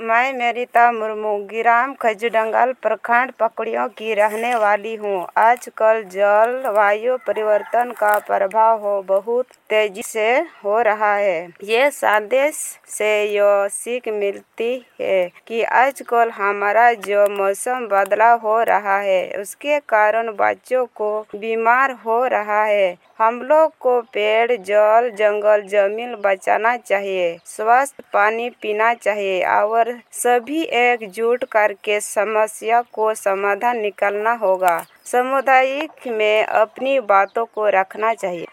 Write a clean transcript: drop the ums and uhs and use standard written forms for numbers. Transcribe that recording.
मैं मेरिता मुर्मू ग्राम खजुडंगल प्रखंड पकड़ियों की रहने वाली हूँ। आजकल जलवायु परिवर्तन का प्रभाव बहुत तेजी से हो रहा है। ये संदेश से यह सीख मिलती है कि आजकल हमारा जो मौसम बदलाव हो रहा है उसके कारण बच्चों को बीमार हो रहा है। हम लोग को पेड़, जल, जंगल, जमीन बचाना चाहिए, स्वच्छ पानी पीना चाहिए और सभी एकजुट करके समस्या को समाधान निकालना होगा। सामुदायिक में अपनी बातों को रखना चाहिए।